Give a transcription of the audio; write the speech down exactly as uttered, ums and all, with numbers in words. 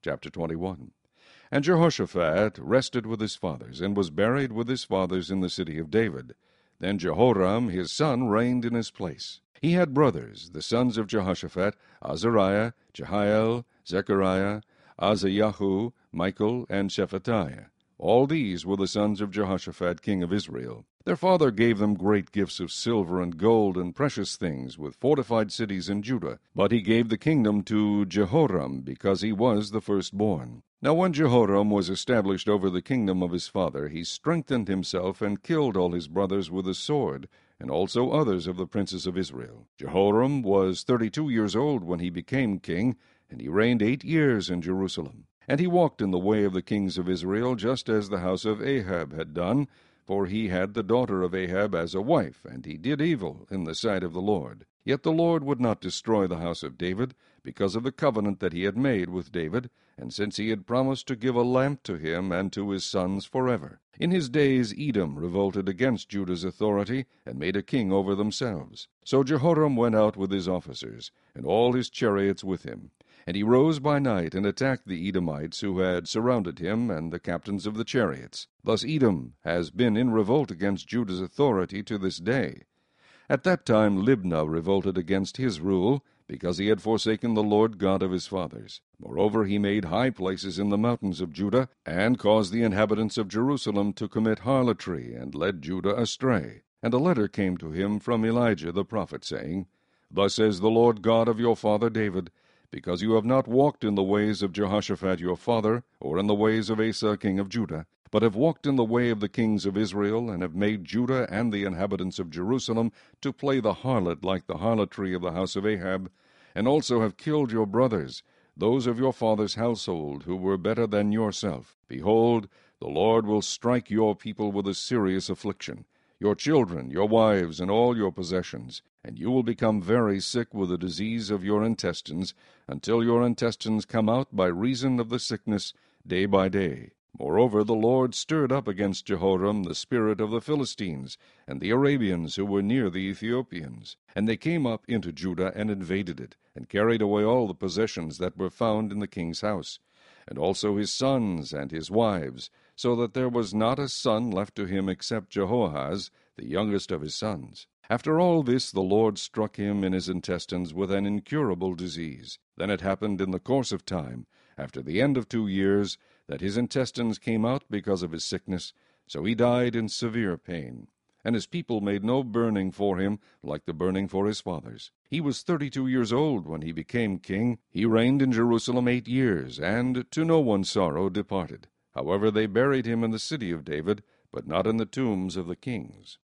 Chapter twenty-one. And Jehoshaphat rested with his fathers, and was buried with his fathers in the city of David. Then Jehoram his son reigned in his place. He had brothers, the sons of Jehoshaphat, Azariah, Jehiel, Zechariah, Azayahu, Michael, and Shephatiah. All these were the sons of Jehoshaphat king of Israel. Their father gave them great gifts of silver and gold and precious things, with fortified cities in Judah. But he gave the kingdom to Jehoram, because he was the firstborn. Now when Jehoram was established over the kingdom of his father, he strengthened himself and killed all his brothers with a sword, and also others of the princes of Israel. Jehoram was thirty-two years old when he became king, and he reigned eight years in Jerusalem. And he walked in the way of the kings of Israel, just as the house of Ahab had done, for he had the daughter of Ahab as a wife, and he did evil in the sight of the Lord. Yet the Lord would not destroy the house of David, because of the covenant that he had made with David, and since he had promised to give a lamp to him and to his sons forever. In his days Edom revolted against Judah's authority, and made a king over themselves. So Jehoram went out with his officers, and all his chariots with him. And he rose by night, and attacked the Edomites who had surrounded him, and the captains of the chariots. Thus Edom has been in revolt against Judah's authority to this day. At that time Libnah revolted against his rule, because he had forsaken the Lord God of his fathers. Moreover, he made high places in the mountains of Judah, and caused the inhabitants of Jerusalem to commit harlotry, and led Judah astray. And a letter came to him from Elijah the prophet, saying, Thus says the Lord God of your father David, because you have not walked in the ways of Jehoshaphat your father, or in the ways of Asa king of Judah, but have walked in the way of the kings of Israel, and have made Judah and the inhabitants of Jerusalem to play the harlot like the harlotry of the house of Ahab, and also have killed your brothers, those of your father's household, who were better than yourself. Behold, the Lord will strike your people with a serious affliction, your children, your wives, and all your possessions, and you will become very sick with the disease of your intestines, until your intestines come out by reason of the sickness day by day. Moreover, the Lord stirred up against Jehoram the spirit of the Philistines, and the Arabians who were near the Ethiopians. And they came up into Judah, and invaded it, and carried away all the possessions that were found in the king's house, and also his sons and his wives, so that there was not a son left to him except Jehoahaz, the youngest of his sons. After all this the Lord struck him in his intestines with an incurable disease. Then it happened in the course of time, after the end of two years, that his intestines came out because of his sickness, so he died in severe pain. And his people made no burning for him like the burning for his fathers. He was thirty-two years old when he became king. He reigned in Jerusalem eight years, and to no one's sorrow departed. However, they buried him in the city of David, but not in the tombs of the kings.